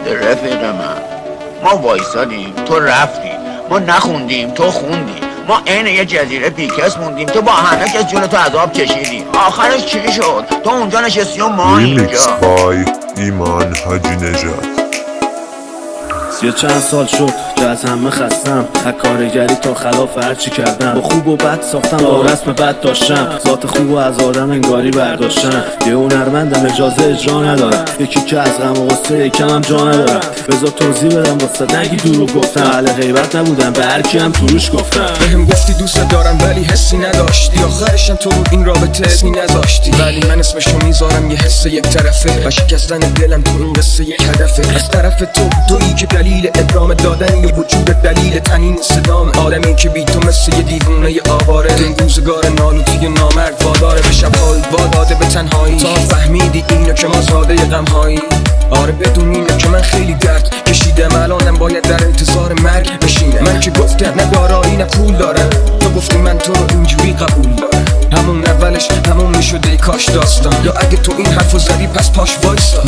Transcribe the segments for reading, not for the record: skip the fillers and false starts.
رفیق من، ما وایسادیم تو رفتی، ما نخوندیم تو خوندی، ما عین یه جزیره بیکس موندیم، تو با همه کس جون تو عذاب کشیدی، آخرش چی شد؟ تو اونجا نشستی و ما اینجا. ریمیکس بای ایمان حاجی نژاد. 30 چند سال شد که از همه خستم، از کارگری تا خلاف هرچی کردم، با خوب و بد ساختم با رسم بد داشتم، ذات خوب و از آدم انگاری برداشتم. یه هنرمندم اجازه اجرا ندارم، یکی که از غم و غصه یکم هم جا ندارم. بذار توضیح بدم واسه نگی دروغ گفتم، اهل غیبت نبودم به هر کی هم توش گفتم. بهم گفتی دوست دارم ولی حسی نداشتی، آخرشم تو رو این رابطه اسمی نذاشتی، ولی من اسمشو میذارم یه حس یک طرفه و شکستن دلم تو این قصه یک هدفه. از طرف تو تویی که دلیل ادامه دادن یه وجود دلیل تنین صدام، آدمی که بی تو مثل یه دیوونه آواره، این روزگار نالوتی نامرد واداره به شب‌های واداده به تنهایی، تا فهمیدی اینو که ما زاده غم‌هایی. آره بدون اینو که من خیلی درد کشیدم، الانم باید در انتظار مرگ بشینم. من که گفتم نه دارایی نه پول دارم، تو گفتی من تو رو اینجوری قبول دارم. همون اولش همون میشد ای کاش داستان، یا اگه تو این حرفو زدی پس پاش وایسا.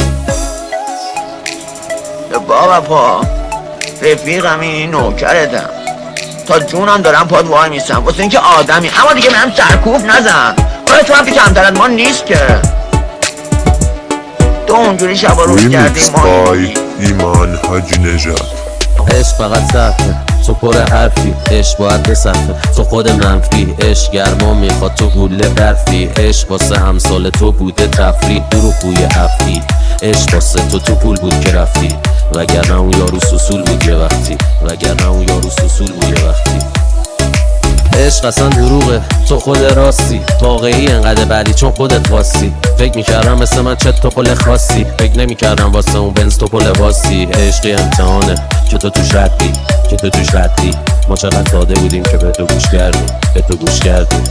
بابا پا رفیقم این نوکرتم، تا جونم دارم پاد وای میستم واسه اینکه آدمی، اما دیگه منم سرکوف نزن. آره تو هم که کمتر از ما نیست که تو اونجوری شبا روز کردی ما ایمان حاجی نژاد. عشق فقط سخته، تو پر حرفی، عشق باید بسخته، تو خود منفی، عشق گرما میخواد تو گوله برفی، عشق واسه همسال تو بوده تفریح دور و خوی افی، عشق واسه تو پول بود که رفتی، وگرنه اون یارو سوسول بود یه وقتی، وگرنه اون یارو سوسول بود یه وقتی. عشق اصلا دروغه، تو خود راستی، واقعی انقدر بعدی چون خودت خواستی. فکر میکردم مثل من چه تو پل خاصی، فکر نمیکردم واسه اون بنز تو پل واسی. عشقی امتحانه که تو توش ردی، که تو توش ردی. ما چقدر ساده بودیم که به تو گوش کردیم، به تو گوش کردیم.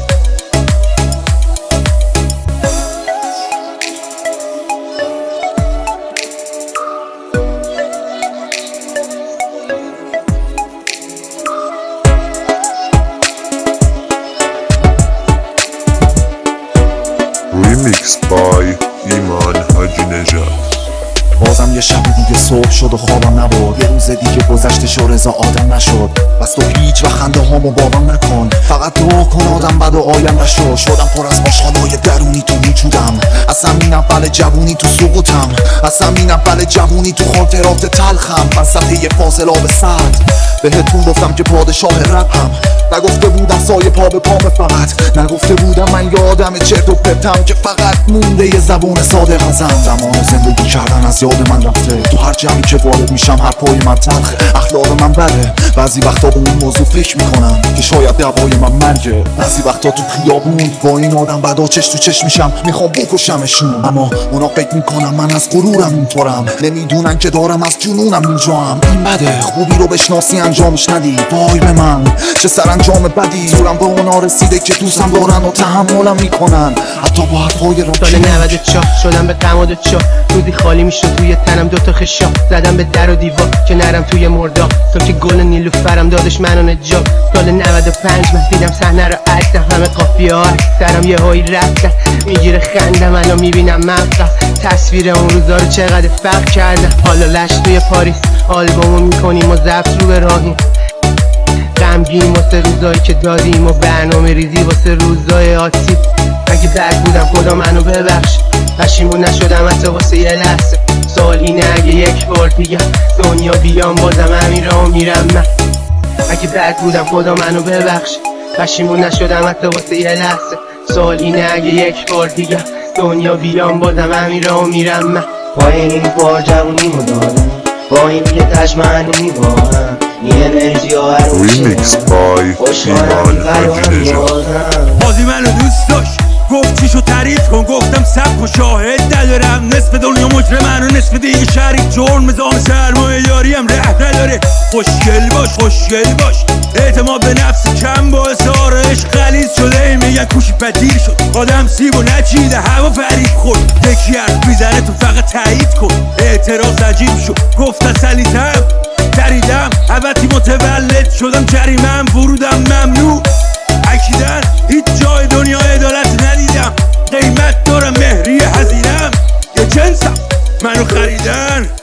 ریمیکس بای ایمان حاجی نژاد. بازم یه شب دیگه صبح شد و خوابم نبود، یه روز دیگه گذشتش و رضا آدم نشد. بس تو هیچ و خنده هامو باورم نکن، فقط دعا کن آدم بد و آیم نشد. شدم پر از مشغلای درونی تو وجودم، از همین اول جوونی تو سقوطم، از همین اول جوونی تو خاطرات تلخم. وسط یه فاصله به سد بهتون گفتم که پادشاه رپم، نگفته بودم سایه پا به پام، فقط نگفته بودم من یادم چرت و پرتم که فقط مونده یه زبون صادق ازم. زمان زندگی کردن از یاد من رفته، تو هر جمعی که وارد میشم حرفای من تلخه، اخلاق من بده. بعضی وقتا به اون موضوع فکر میکنم که شاید دوای من مرگه. بعضی وقتا تو خیابون با این آدم بدا چش تو چش میشم، میخوام بکشمشون، اما اونا فکر میکنم من از غرورم اینطورم، نمیدونن که دارم از جنونم اینجام. این بده خوبی رو بشناسی انجامش ندی، وای به من چه سرانجام بدی. زورم به اونا رسیده که دوستم دارن و تحملم میکنن، حتی با حرفای رو. سال 94 شدم به قماد چا، روزی خالی میشد توی تنم دوتا خشا، زدم به در و دیوار که نرم توی مرداب، تو که گل نیلوفرم دادش منو نجات. سال 95 من دیدم صحنه رو عکسم، همه قافیه ها سرم یه هایی رفتن، میگیره خنده منو میبینم مفرح، تصویر اون روزا رو چقدر فرق کردم. حالا لش توی پاریس آلبومو میکنیم و ضبط رو به راهیم، غمگین واسه روزایی که دادیم و برنامه ریزی واسه روزای آتیب. اگه بد بودم خدا منو ببخش، پشیمون نشدم حتی واسه یه لحظه. سوال اینه اگه یک بار دیگه دنیا بیام بازم همین راه میرم من. اگه بد بودم خدا منو ببخش، پشیمون نشدم حتی واسه یه لحظه. سوال اینه اگه یک بار دیگه دنیا بیام بازم همین راه میرم من. با این بار جوونیمو دادم، با این که تشمن میباهم، این انرژی ها هر ریمیکس بای ایمان حاجی نژاد. بازی منو دوست داشت، گفت چیشو تعریف کن، گفتم سبک و شاهد ندارم. نصف دنیا مجرمن و نصف دیگه شریک، جرم زام سرمایه داری هم ره نداره. خوشگل باش خوشگل باش، اعتماد به نفس کم باعث آرایش غلیظ شده. میگن کوشی پدیر شد، آدم سیب و نچیده هوا فریب خورد. یکی حرف میزنه تو فقط تایید کن، اعتراض عجیب شد گفت تسلیتم دریدم. البته متولد شدم جریمم، ورودم ممنوع اکیدن. هیچ جای دنیا عدالت ندیدم، قیمت دارم مهری هزینم. یه جنسم منو خریدن.